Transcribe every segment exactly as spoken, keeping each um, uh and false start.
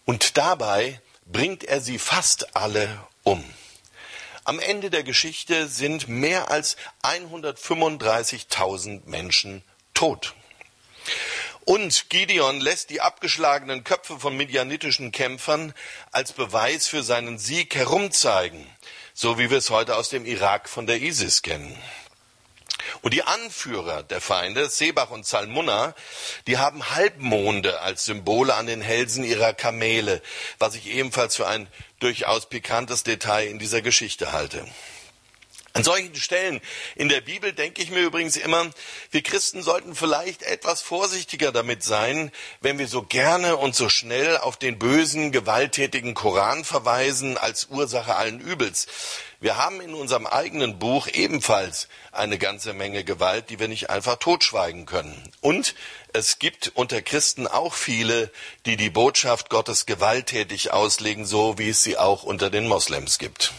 Und dabei bringt er sie fast alle um. Am Ende der Geschichte sind mehr als hundertfünfunddreißigtausend Menschen tot. Und Gideon lässt die abgeschlagenen Köpfe von midianitischen Kämpfern als Beweis für seinen Sieg herumzeigen, so wie wir es heute aus dem Irak von der ISIS kennen. Und die Anführer der Feinde, Sebach und Zalmunna, die haben Halbmonde als Symbole an den Hälsen ihrer Kamele, was ich ebenfalls für ein durchaus pikantes Detail in dieser Geschichte halte. An solchen Stellen in der Bibel denke ich mir übrigens immer, wir Christen sollten vielleicht etwas vorsichtiger damit sein, wenn wir so gerne und so schnell auf den bösen, gewalttätigen Koran verweisen als Ursache allen Übels. Wir haben in unserem eigenen Buch ebenfalls eine ganze Menge Gewalt, die wir nicht einfach totschweigen können. Und es gibt unter Christen auch viele, die die Botschaft Gottes gewalttätig auslegen, so wie es sie auch unter den Moslems gibt.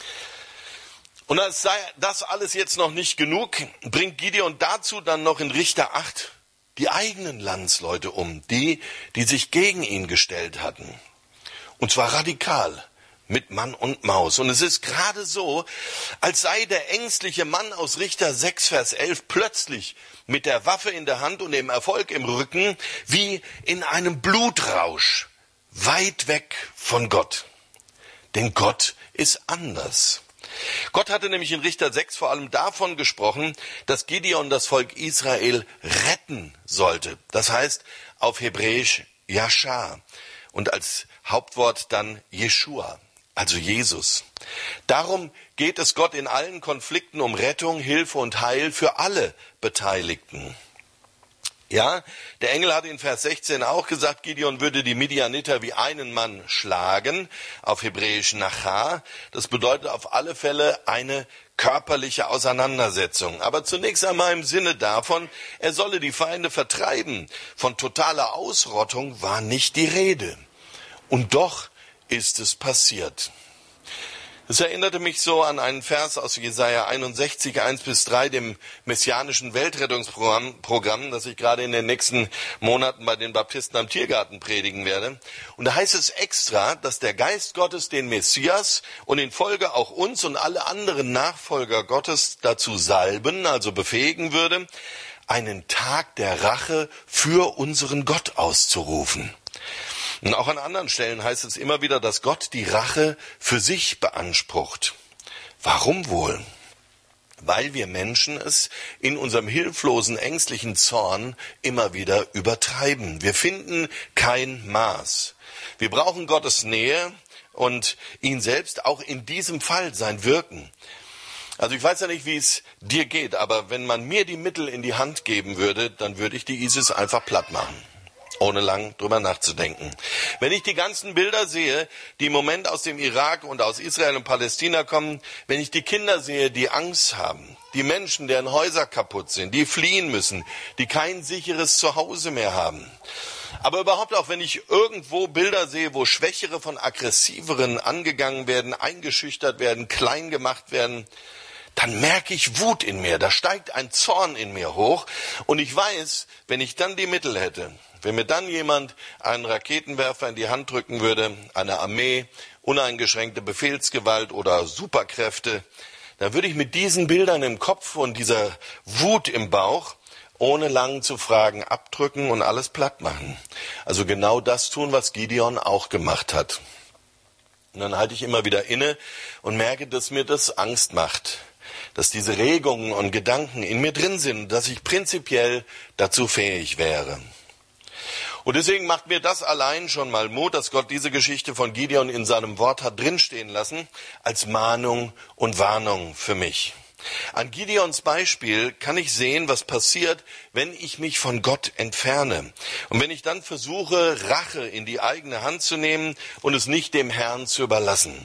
Und als sei das alles jetzt noch nicht genug, bringt Gideon dazu dann noch in Richter acht die eigenen Landsleute um, die, die sich gegen ihn gestellt hatten. Und zwar radikal, mit Mann und Maus. Und es ist gerade so, als sei der ängstliche Mann aus Richter sechs, Vers elf plötzlich mit der Waffe in der Hand und dem Erfolg im Rücken wie in einem Blutrausch, weit weg von Gott. Denn Gott ist anders. Gott hatte nämlich in Richter sechs vor allem davon gesprochen, dass Gideon das Volk Israel retten sollte. Das heißt auf Hebräisch Yashar und als Hauptwort dann Jeschua, also Jesus. Darum geht es Gott in allen Konflikten um Rettung, Hilfe und Heil für alle Beteiligten. Ja, der Engel hat in Vers sechzehn auch gesagt, Gideon würde die Midianiter wie einen Mann schlagen, auf Hebräisch Nachar. Das bedeutet auf alle Fälle eine körperliche Auseinandersetzung. Aber zunächst einmal im Sinne davon, er solle die Feinde vertreiben. Von totaler Ausrottung war nicht die Rede. Und doch ist es passiert. Es erinnerte mich so an einen Vers aus Jesaja einundsechzig, eins bis drei, dem messianischen Weltrettungsprogramm, Programm, das ich gerade in den nächsten Monaten bei den Baptisten am Tiergarten predigen werde. Und da heißt es extra, dass der Geist Gottes den Messias und in Folge auch uns und alle anderen Nachfolger Gottes dazu salben, also befähigen würde, einen Tag der Rache für unseren Gott auszurufen. Und auch an anderen Stellen heißt es immer wieder, dass Gott die Rache für sich beansprucht. Warum wohl? Weil wir Menschen es in unserem hilflosen, ängstlichen Zorn immer wieder übertreiben. Wir finden kein Maß. Wir brauchen Gottes Nähe und ihn selbst auch in diesem Fall sein Wirken. Also ich weiß ja nicht, wie es dir geht, aber wenn man mir die Mittel in die Hand geben würde, dann würde ich die ISIS einfach platt machen, ohne lang drüber nachzudenken. Wenn ich die ganzen Bilder sehe, die im Moment aus dem Irak und aus Israel und Palästina kommen, wenn ich die Kinder sehe, die Angst haben, die Menschen, deren Häuser kaputt sind, die fliehen müssen, die kein sicheres Zuhause mehr haben. Aber überhaupt auch, wenn ich irgendwo Bilder sehe, wo Schwächere von Aggressiveren angegangen werden, eingeschüchtert werden, klein gemacht werden, dann merke ich Wut in mir, da steigt ein Zorn in mir hoch und ich weiß, wenn ich dann die Mittel hätte, wenn mir dann jemand einen Raketenwerfer in die Hand drücken würde, eine Armee, uneingeschränkte Befehlsgewalt oder Superkräfte, dann würde ich mit diesen Bildern im Kopf und dieser Wut im Bauch, ohne lang zu fragen, abdrücken und alles platt machen. Also genau das tun, was Gideon auch gemacht hat. Und dann halte ich immer wieder inne und merke, dass mir das Angst macht, dass diese Regungen und Gedanken in mir drin sind, dass ich prinzipiell dazu fähig wäre. Und deswegen macht mir das allein schon mal Mut, dass Gott diese Geschichte von Gideon in seinem Wort hat drinstehen lassen, als Mahnung und Warnung für mich. An Gideons Beispiel kann ich sehen, was passiert, wenn ich mich von Gott entferne. Und wenn ich dann versuche, Rache in die eigene Hand zu nehmen und es nicht dem Herrn zu überlassen.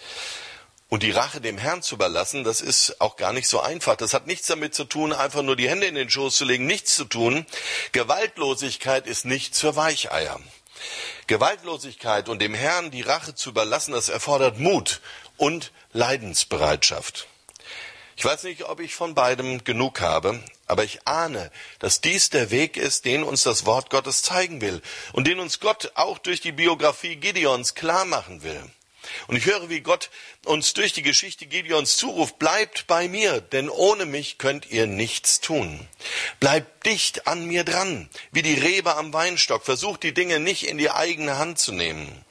Und die Rache dem Herrn zu überlassen, das ist auch gar nicht so einfach. Das hat nichts damit zu tun, einfach nur die Hände in den Schoß zu legen, nichts zu tun. Gewaltlosigkeit ist nichts für Weicheier. Gewaltlosigkeit und dem Herrn die Rache zu überlassen, das erfordert Mut und Leidensbereitschaft. Ich weiß nicht, ob ich von beidem genug habe, Aber ich ahne, dass dies der Weg ist, den uns das Wort Gottes zeigen will und den uns Gott auch durch die Biografie Gideons klar machen will. Und ich höre, wie Gott uns durch die Geschichte Gideons zuruft: Bleibt bei mir, denn ohne mich könnt ihr nichts tun. Bleibt dicht an mir dran, wie die Rebe am Weinstock. Versucht die Dinge nicht in die eigene Hand zu nehmen.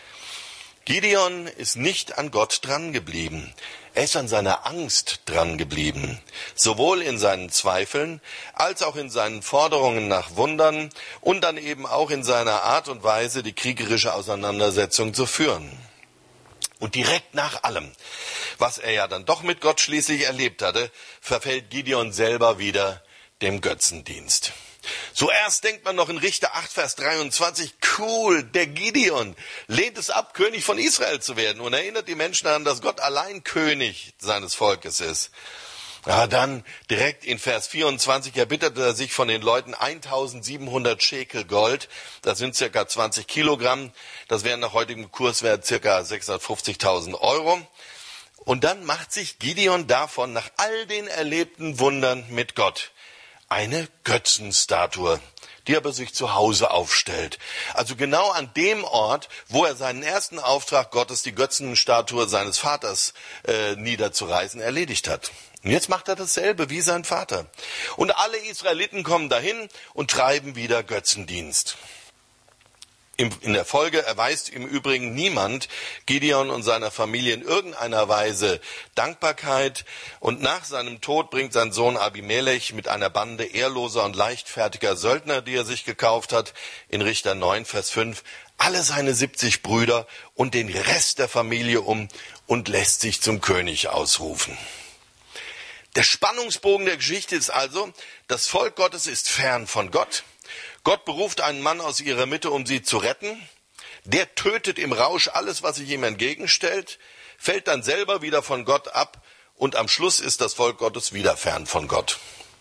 Gideon ist nicht an Gott dran geblieben. Er ist an seiner Angst dran geblieben. Sowohl in seinen Zweifeln als auch in seinen Forderungen nach Wundern und dann eben auch in seiner Art und Weise, die kriegerische Auseinandersetzung zu führen. Und direkt nach allem, was er ja dann doch mit Gott schließlich erlebt hatte, verfällt Gideon selber wieder dem Götzendienst. Zuerst denkt man noch in Richter acht, Vers dreiundzwanzig, cool, der Gideon lehnt es ab, König von Israel zu werden und erinnert die Menschen daran, dass Gott allein König seines Volkes ist. Ja, dann direkt in Vers vierundzwanzig erbittert er sich von den Leuten eintausendsiebenhundert Schekel Gold. Das sind circa zwanzig Kilogramm. Das wären nach heutigem Kurswert circa sechshundertfünfzigtausend Euro. Und dann macht sich Gideon davon nach all den erlebten Wundern mit Gott eine Götzenstatue, die er bei sich zu Hause aufstellt. Also genau an dem Ort, wo er seinen ersten Auftrag Gottes, die Götzenstatue seines Vaters äh, niederzureißen, erledigt hat. Und jetzt macht er dasselbe wie sein Vater. Und alle Israeliten kommen dahin und treiben wieder Götzendienst. In der Folge erweist im Übrigen niemand Gideon und seiner Familie in irgendeiner Weise Dankbarkeit. Und nach seinem Tod bringt sein Sohn Abimelech mit einer Bande ehrloser und leichtfertiger Söldner, die er sich gekauft hat, in Richter neun, Vers fünf, alle seine siebzig Brüder und den Rest der Familie um und lässt sich zum König ausrufen. Der Spannungsbogen der Geschichte ist also, das Volk Gottes ist fern von Gott. Gott beruft einen Mann aus ihrer Mitte, um sie zu retten. Der tötet im Rausch alles, was sich ihm entgegenstellt, fällt dann selber wieder von Gott ab und am Schluss ist das Volk Gottes wieder fern von Gott.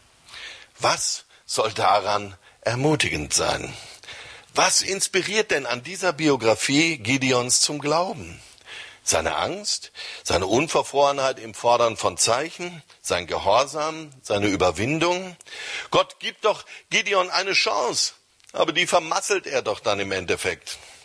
Was soll daran ermutigend sein? Was inspiriert denn an dieser Biografie Gideons zum Glauben? Seine Angst, seine Unverfrorenheit im Fordern von Zeichen, sein Gehorsam, seine Überwindung. Gott gibt doch Gideon eine Chance, aber die vermasselt er doch dann im Endeffekt.